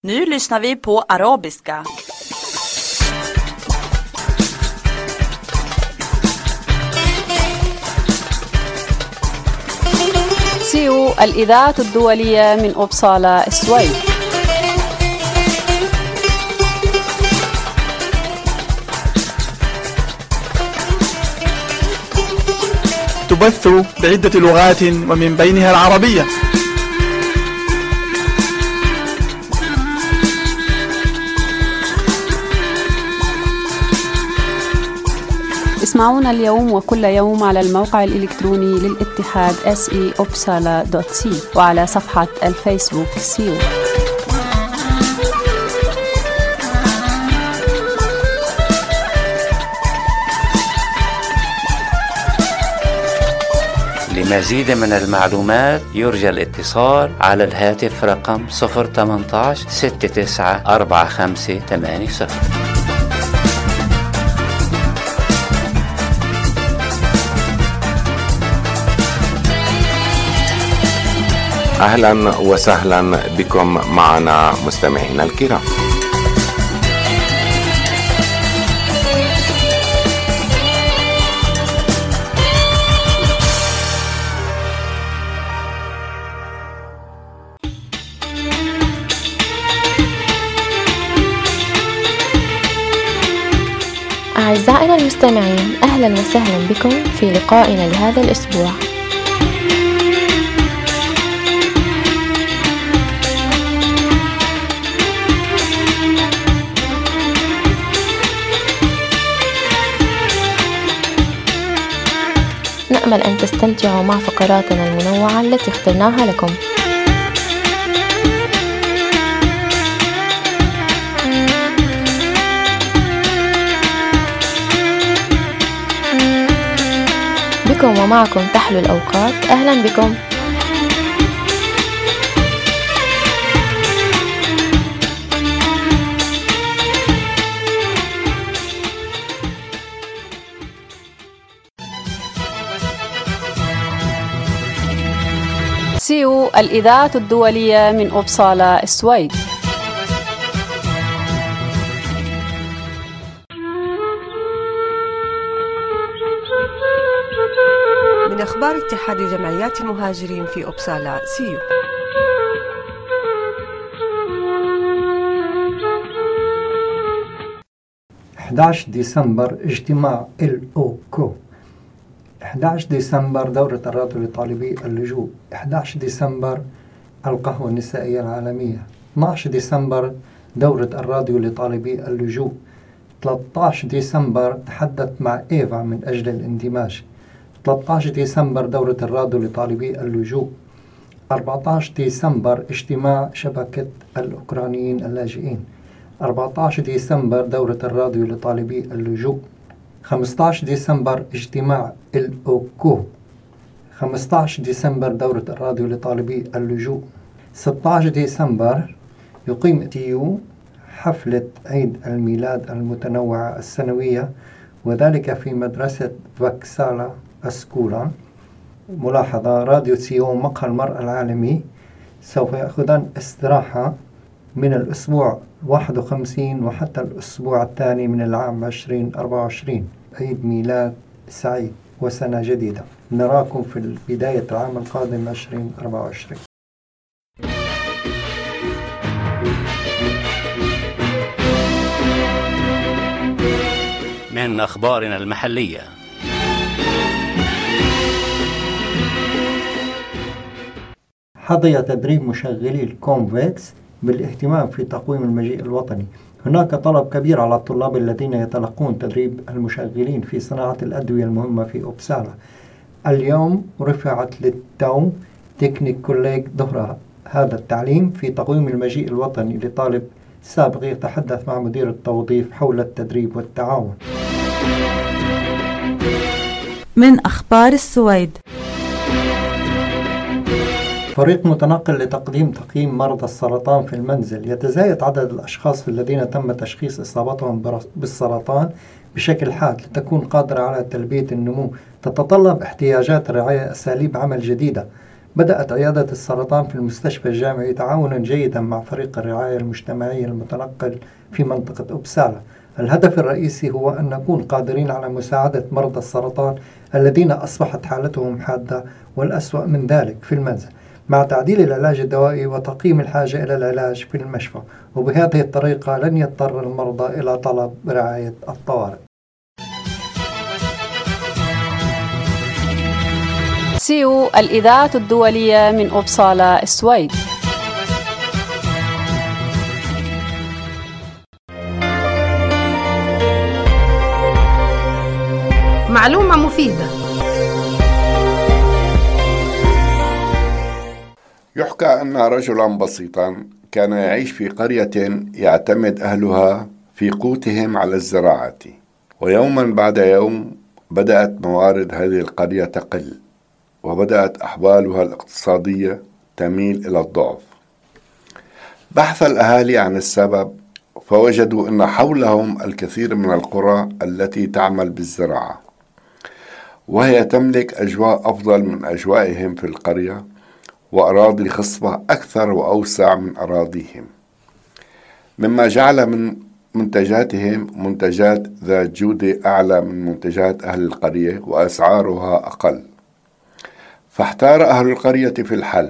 Nu lyssnar vi på arabiska. سيو الإذاعة الدولية من أوبسالا السويد. تبث بعدة لغات ومن بينها العربية. اسمعونا اليوم وكل يوم على الموقع الإلكتروني للاتحاد se.opsala.c وعلى صفحة الفيسبوك سيو. لمزيد من المعلومات يرجى الاتصال على الهاتف رقم 018 69 45 80. أهلا وسهلا بكم معنا مستمعينا الكرام. أعزائنا المستمعين، أهلا وسهلا بكم في لقائنا لهذا الأسبوع. نأمل أن تستمتعوا مع فقراتنا المنوعة التي اخترناها لكم. بكم ومعكم تحلو الأوقات. أهلا بكم. سيو الإذاعة الدولية من أوبسالا السويد. من أخبار اتحاد جمعيات المهاجرين في أوبسالا سيو. ديسمبر اجتماع الأوكو. 11 ديسمبر دورة الراديو لطالبي اللجوء. 11 ديسمبر القهوة النسائية العالمية. 12 ديسمبر دورة الراديو لطالبي اللجوء. 13 ديسمبر تحدث مع إيفا من أجل الاندماج. 13 ديسمبر دورة الراديو لطالبي اللجوء. 14 ديسمبر اجتماع شبكة الأوكرانيين اللاجئين. 14 ديسمبر دورة الراديو لطالبي اللجوء. 15 ديسمبر اجتماع الأوكو. 15 ديسمبر دورة الراديو لطالبي اللجوء. 16 ديسمبر يقيم تيو حفلة عيد الميلاد المتنوعة السنوية، وذلك في مدرسة فاكسالا أسكولا. ملاحظة: راديو تيو مقهى المرأة العالمي سوف يأخذان استراحة من الأسبوع 51 وحتى الأسبوع الثاني من العام 2024. عيد ميلاد سعيد وسنة جديدة. نراكم في بداية العام القادم 2024. من أخبارنا المحلية. حظي تدريب مشغلي الكونفكس بالاهتمام في تقويم المجيء الوطني. هناك طلب كبير على الطلاب الذين يتلقون تدريب المشغلين في صناعة الأدوية المهمة في أوبسالا. اليوم رفعت للتو تكنيك كوليج ظهر هذا التعليم في تقويم المجيء الوطني لطالب سابق يتحدث مع مدير التوظيف حول التدريب والتعاون. من أخبار السويد. فريق متنقل لتقديم تقييم مرضى السرطان في المنزل. يتزايد عدد الأشخاص الذين تم تشخيص إصابتهم بالسرطان بشكل حاد. لتكون قادرة على تلبية النمو تتطلب احتياجات الرعاية أساليب عمل جديدة بدأت عيادة السرطان في المستشفى الجامعي تعاونا جيدا مع فريق الرعاية المجتمعية المتنقل في منطقة أبسالة. الهدف الرئيسي هو أن نكون قادرين على مساعدة مرضى السرطان الذين أصبحت حالتهم حادة والأسوأ من ذلك في المنزل، مع تعديل العلاج الدوائي وتقييم الحاجة إلى العلاج في المشفى، وبهذه الطريقة لن يضطر المرضى إلى طلب رعاية الطوارئ. سيو الإذاعة الدولية من أبصالة السويد. معلومة مفيدة. يحكى أن رجلا بسيطا كان يعيش في قرية يعتمد أهلها في قوتهم على الزراعة، ويوما بعد يوم بدأت موارد هذه القرية تقل، وبدأت أحوالها الاقتصادية تميل إلى الضعف. بحث الأهالي عن السبب، فوجدوا أن حولهم الكثير من القرى التي تعمل بالزراعة، وهي تملك أجواء أفضل من أجوائهم في القرية، وأراضي خصبة أكثر وأوسع من أراضيهم، مما جعل من منتجاتهم منتجات ذات جودة أعلى من منتجات أهل القرية وأسعارها أقل. فاحتار أهل القرية في الحل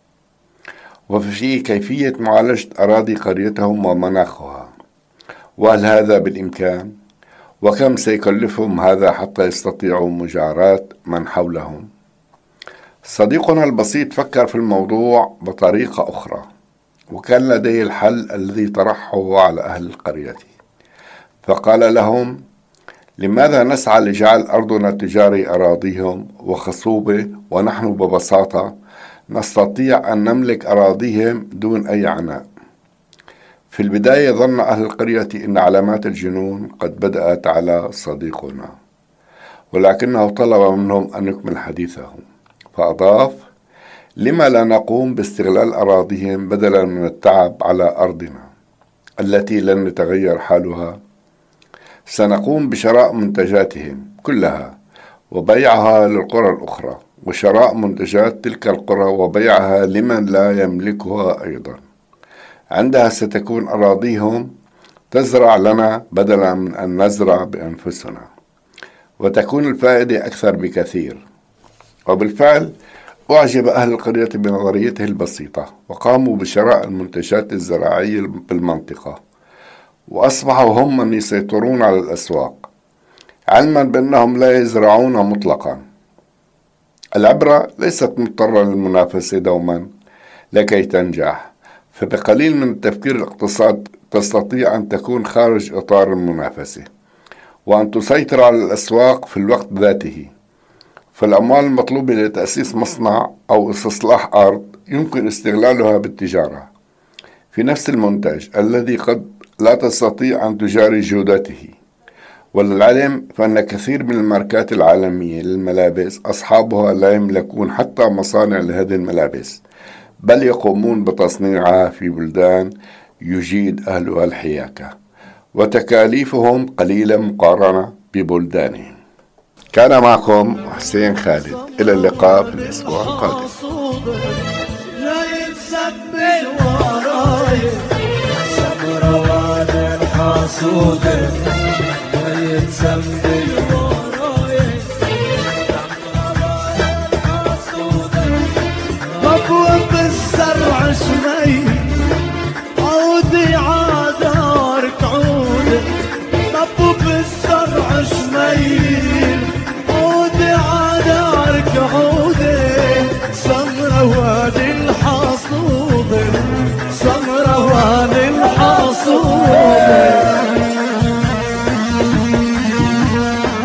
وفي كيفية معالجة أراضي قريتهم ومناخها، وهل هذا بالإمكان؟ وكم سيكلفهم هذا حتى يستطيعوا مجاراة من حولهم؟ صديقنا البسيط فكر في الموضوع بطريقة أخرى، وكان لديه الحل الذي طرحه على أهل القرية. فقال لهم: لماذا نسعى لجعل أرضنا تجاري أراضيهم وخصوبة، ونحن ببساطة نستطيع أن نملك أراضيهم دون أي عناء؟ في البداية ظن أهل القرية أن علامات الجنون قد بدأت على صديقنا، ولكنه طلب منهم أن يكمل حديثه، فأضاف: لما لا نقوم باستغلال أراضيهم بدلا من التعب على أرضنا التي لن نتغير حالها؟ سنقوم بشراء منتجاتهم كلها وبيعها للقرى الأخرى، وشراء منتجات تلك القرى وبيعها لمن لا يملكها أيضا. عندها ستكون أراضيهم تزرع لنا بدلا من أن نزرع بأنفسنا، وتكون الفائدة أكثر بكثير. وبالفعل أعجب أهل القرية بنظريته البسيطة، وقاموا بشراء المنتجات الزراعية بالمنطقة، وأصبحوا هم من يسيطرون على الأسواق، علما بأنهم لا يزرعون مطلقا. العبرة ليست مضطرة للمنافسة دوما لكي تنجح، فبقليل من التفكير الاقتصاد تستطيع أن تكون خارج إطار المنافسة، وأن تسيطر على الأسواق في الوقت ذاته. فالأموال المطلوبة لتأسيس مصنع أو استصلاح أرض يمكن استغلالها بالتجارة في نفس المنتج الذي قد لا تستطيع أن تجاري جودته. وللعلم فإن كثير من الماركات العالمية للملابس أصحابها لا يملكون حتى مصانع لهذه الملابس، بل يقومون بتصنيعها في بلدان يجيد أهلها الحياكة، وتكاليفهم قليلة مقارنة ببلدانهم. كان معكم حسين خالد، إلى اللقاء في الأسبوع القادم. مطوب الزرع شمي عودي عادارك عود، مطوب الزرع شمي عودي عادارك عودي، سمرة وادي الحصود، سمرة وادي الحصود.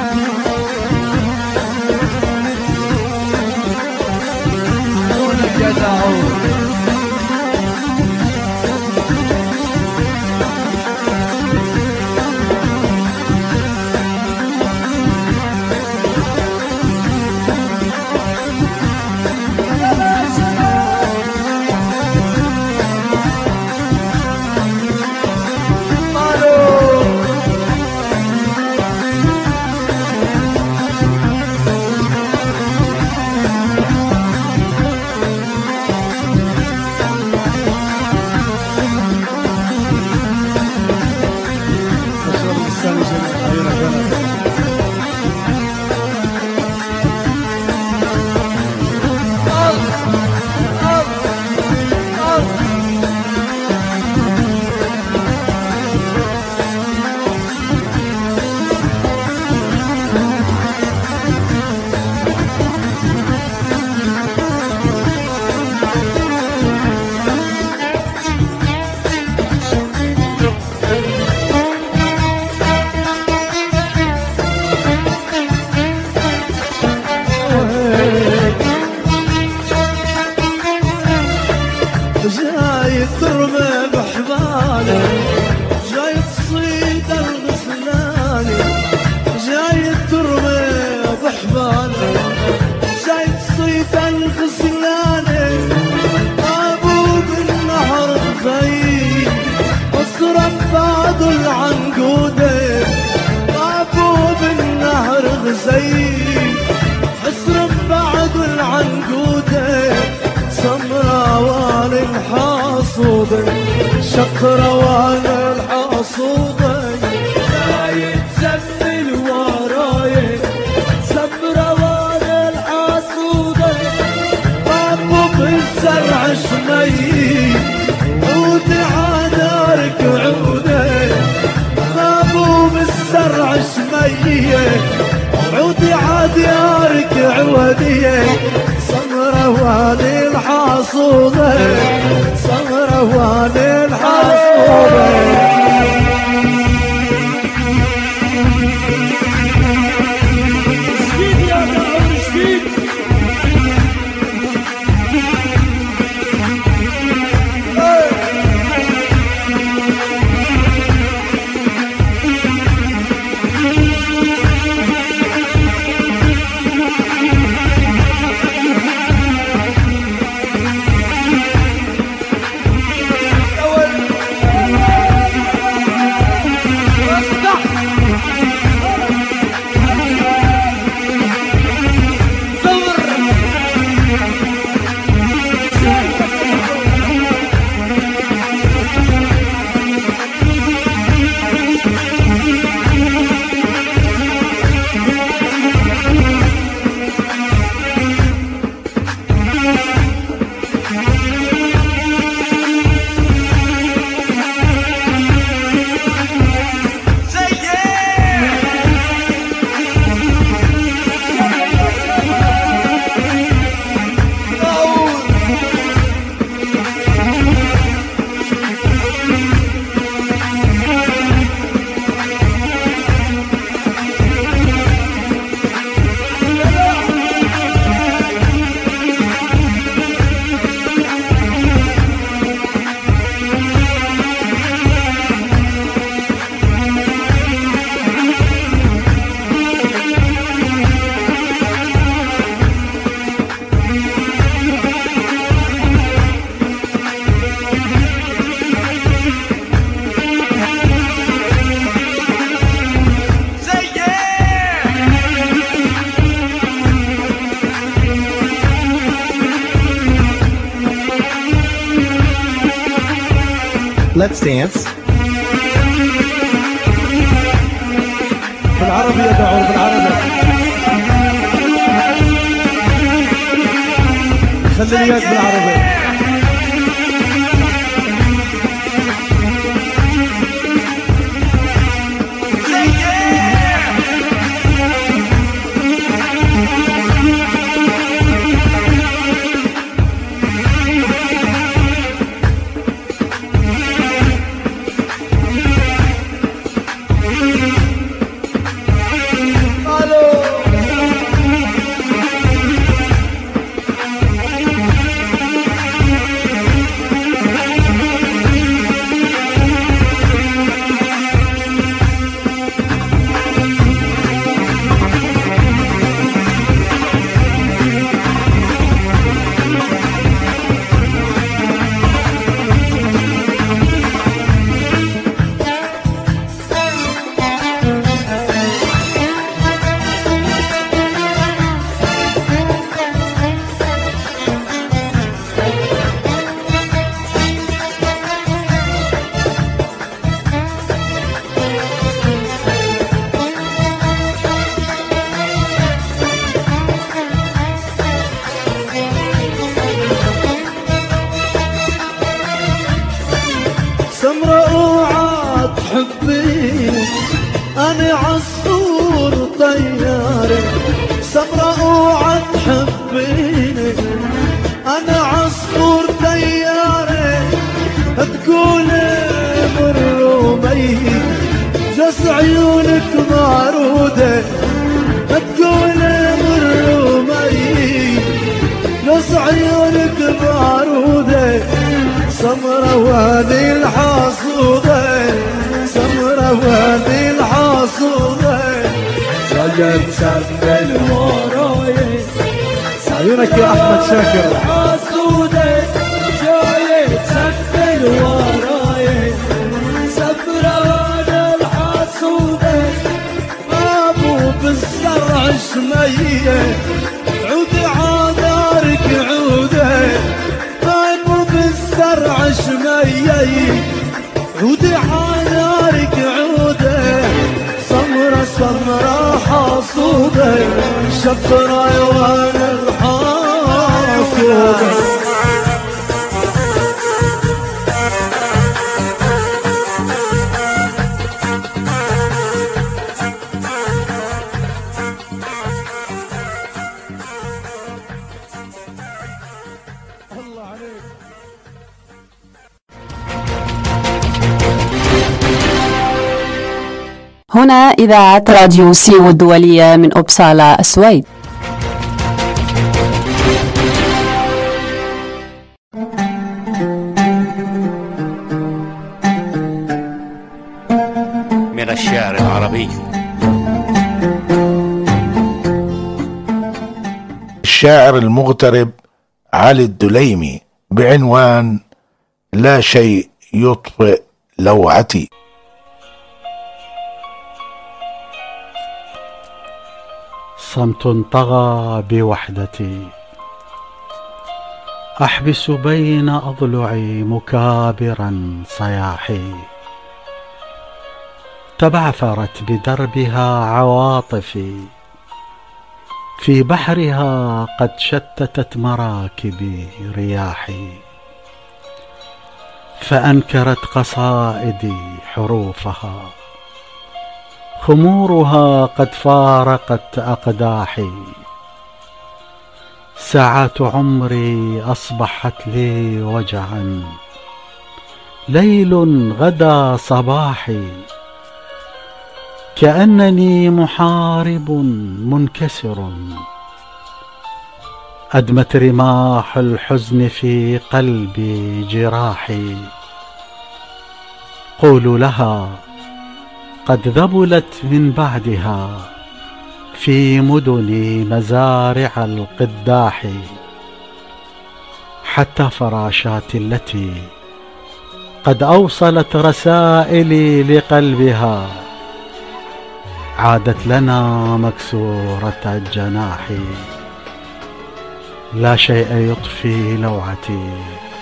بعد العنقودة طابوا بالنهر غزيل حسر بعد العنقودة سمراوان الحاصودة شقروان الحاصودة لا يتزمل وراي سمراوان الحاصودة طابوا بالزرع شمي عود عادارك عودة طابوا بالزرع شمية عودي عاديارك عودية سمروان الحاصودة سمروان الحاصودة Let's dance. بالعربي يا دعور بالعربي. خلي الياس بالعربي. أنا عصفور طياري سمراء وعد حبيني أنا عصفور طياري تقول مر وميت جس عيونك معرودة تقول مر وميت جس عيونك معرودة سمرة وهذه الحاصودة سمرة وهذه الحاصودة جاية تسمل وراي عيونك يا أحمد شاكر حاصودة جاية تسمل وراي سمرة شمية عودي عذارك عودي طيب بالزرع شمية عودي عذارك عودي سمرة سمرة حصودة شفرة وانا الحاصودة هنا إذاعة راديو سيو الدولية من أوبسالا السويد. من الشعر العربي. الشاعر المغترب علي الدليمي بعنوان لا شيء يطفئ لوعتي. صمت طغى بوحدتي، أحبس بين أضلعي مكابرا صياحي، تبعثرت بدربها عواطفي، في بحرها قد شتتت مراكبي رياحي، فأنكرت قصائدي حروفها، خمورها قد فارقت أقداحي، ساعات عمري أصبحت لي وجعا، ليل غدا صباحي، كأنني محارب منكسر، أدمت رماح الحزن في قلبي جراحي، قولوا لها قد ذبلت من بعدها في مدني مزارع القداح، حتى فراشاتي التي قد أوصلت رسائلي لقلبها، عادت لنا مكسورة الجناح، لا شيء يطفي لوعتي،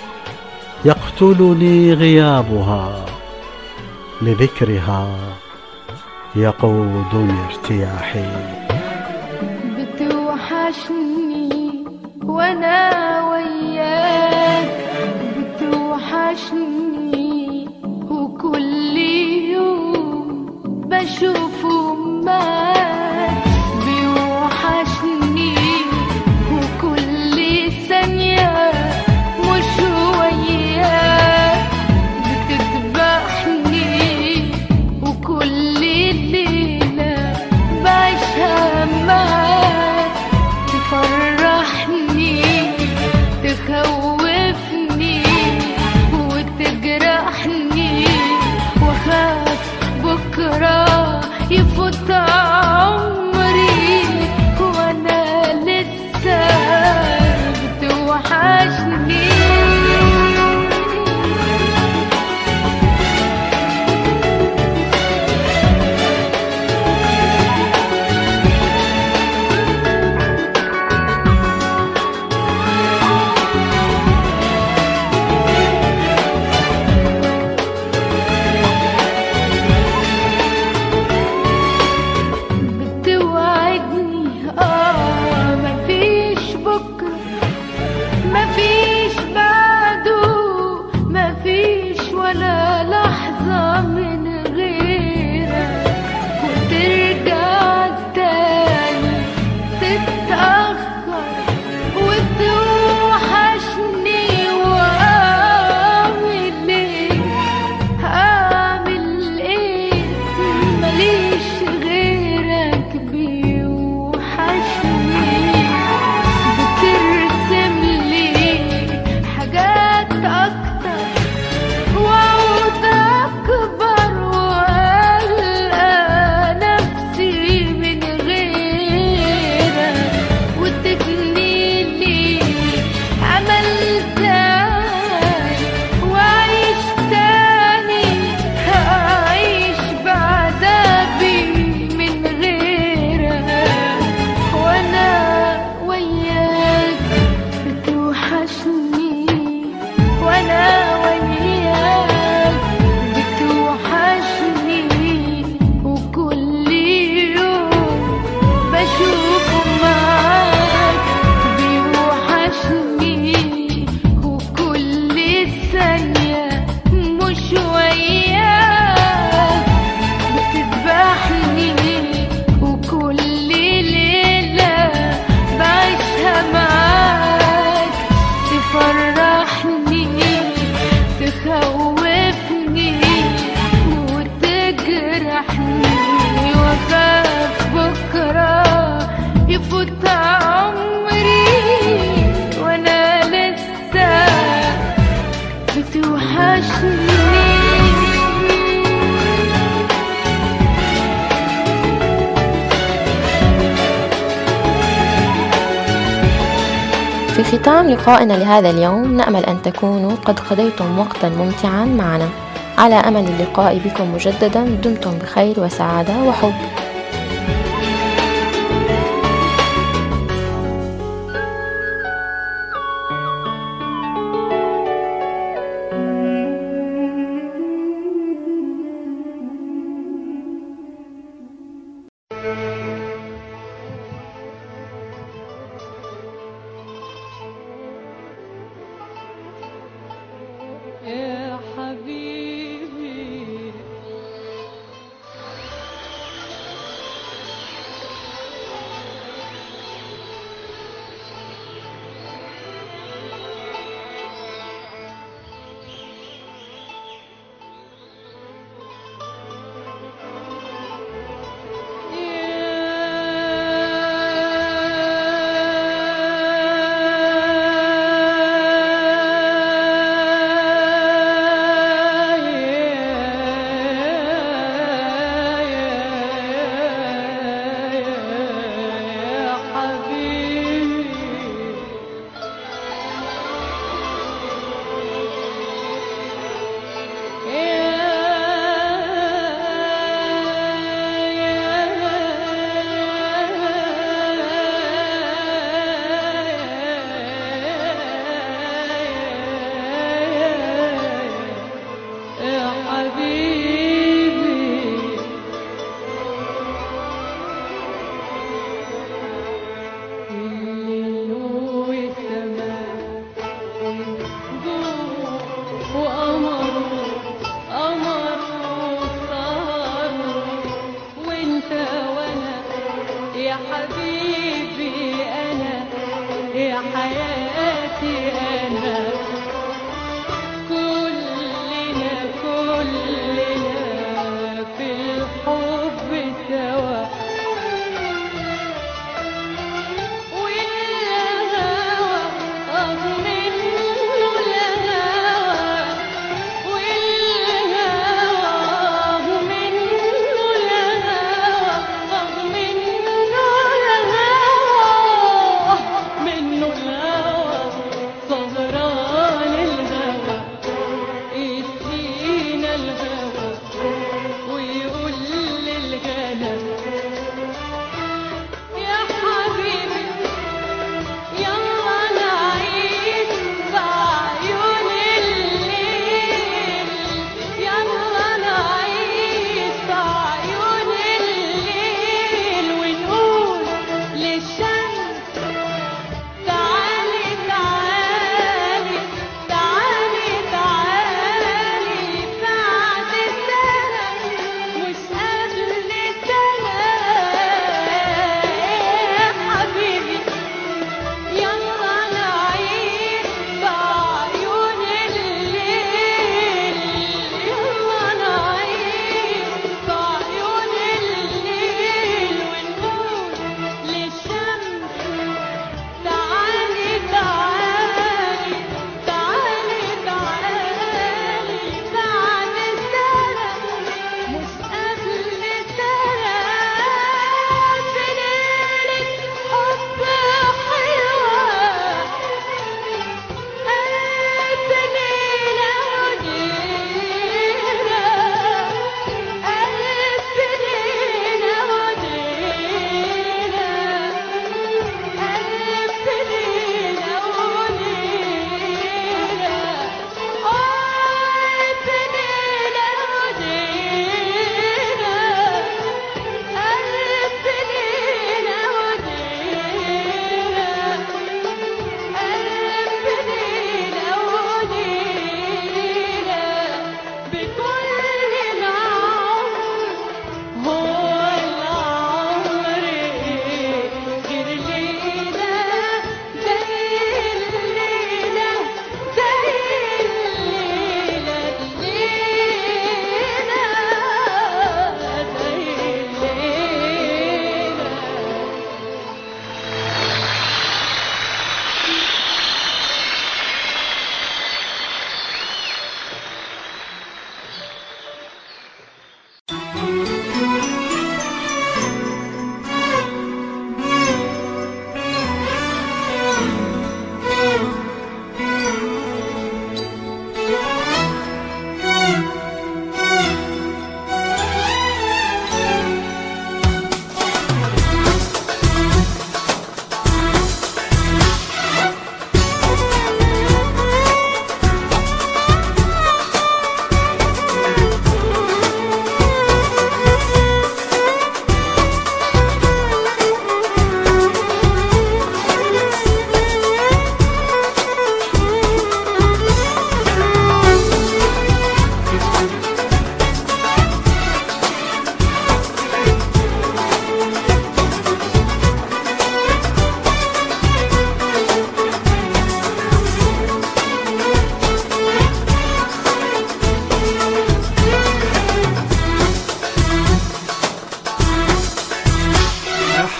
يقتلني غيابها، لذكرها يقودني ارتياحي. بتوحشني وانا وياك، بتوحشني وكل يوم بشوفه معاك، بيوحشني وكل ثانية مش وياك، بتذبحني وكل ليلة بعيشها معاك، تفرحني تخوفني وتجرحني، وخاف بكرة يفوت عمري وانا لسه بتوحشني. في ختام لقائنا لهذا اليوم نأمل أن تكونوا قد قضيتم وقتا ممتعا معنا. على أمل اللقاء بكم مجددا. دمتم بخير وسعادة وحب. يا حبيبي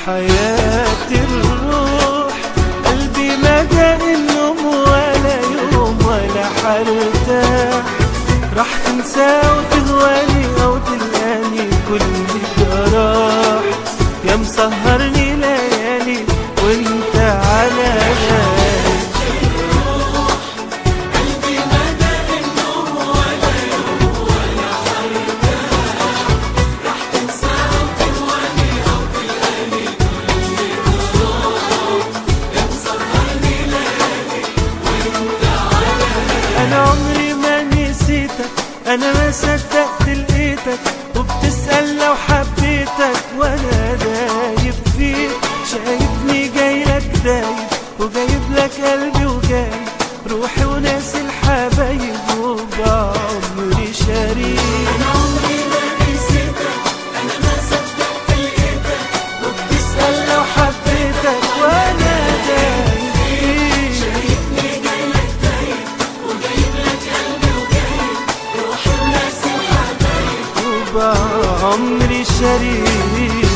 حياة الروح قلبي ما جاء النوم ولا يوم ولا حرتاح، راح تنسى وتهواني أو تلقاني كل جراح، يا مسهرني ليالي وانت على بالي. قلبي ما جاء النوم ولا يوم ولا حرتاح، راح تنسى وتهواني أو تلقاني كل جراح، يا مسهرني ليالي وانت على بالي. أنا عمري ما نسيتك، أنا ما صدقت لقيتك، وبتسأل لو حبيتك وأنا دايب فيك، شايفني جايلك دايب وجايب لك قلبي وجايب روحي وناسي الحبايب وبعمري شريك. أنا عمري ما نسيتك، أنا ما صدقت لقيتك، وبتسأل لو حبيتك وأنا دايب فيك، شايفني جايلك دايب وجايب لك قلبي وجايب روحي وناسي الحبايب وبعمري شريك.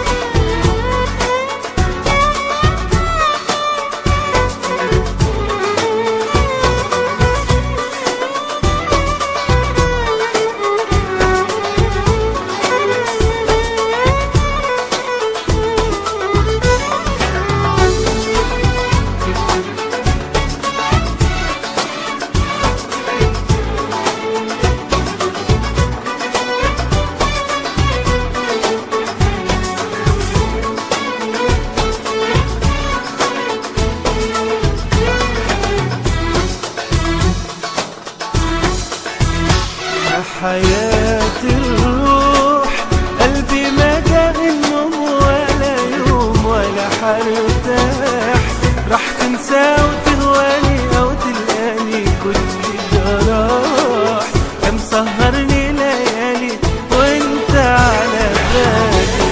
حياة الروح قلبي ما جاء النوم ولا يوم ولا حرتاح، راح تنسى وتهواني أو تلقاني كل جراح، يا مسهرني ليالي وانت على بالي.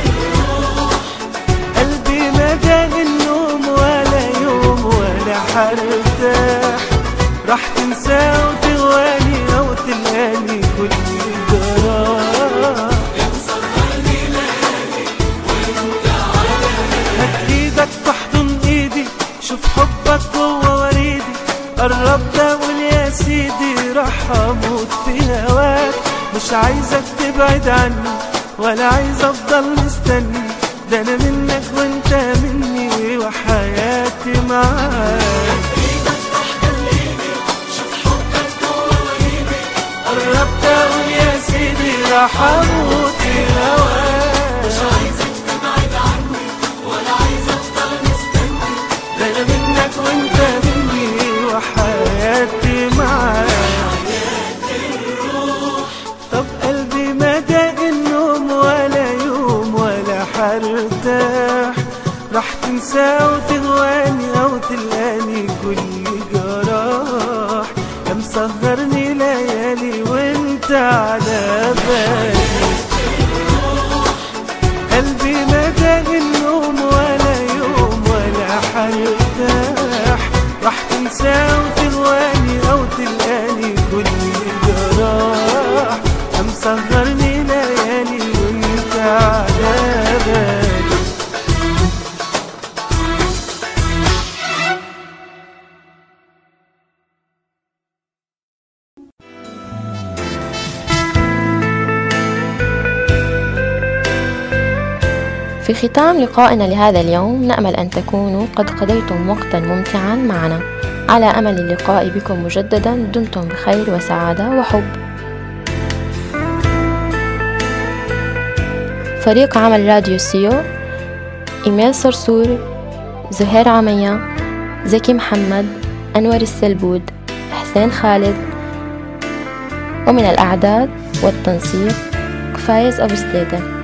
قلبي ما جاء النوم ولا يوم ولا حرتاح، راح تنسى وتهواني أو تلقاني كل جراح، يا مسهرني ليالي وانت على بالي. هات ايدك تحضن ايدي، شوف حبك جوا وريدي، قربت اقول يا سيدي راح اموت في هواك، مش عايزك تبعد عني ولا عايز افضل مستني، ده انا منك وانت مني وحياتي معاك. قربت اقول يا سيدي راح اموت في هواك، مش عايزك تبعد عني ولا عايز افضل مستني، ده انا منك وانت مني وحياتي معاك. طب قلبي ما جاء النوم ولا يوم ولا حرتاح، راح تنسى وتهواني او تلقاني كل جراح، يا مسهرني ليالي وانت على بالي. قلبي ما جاء النوم ولا يوم ولا حرتاح، راح تنسى وتهواني او تلقاني كل جراح، يا مسهرني ليالي وانت على بالي. في ختام لقائنا لهذا اليوم نأمل أن تكونوا قد قضيتم وقتا ممتعا معنا، على أمل اللقاء بكم مجددا. دمتم بخير وسعادة وحب. فريق عمل راديو سيو: إيميل صرصور، زهير عمية، زكي محمد، أنور السلبود، حسين خالد. ومن الأعداد والتنسيق فايز أبو ستيدة.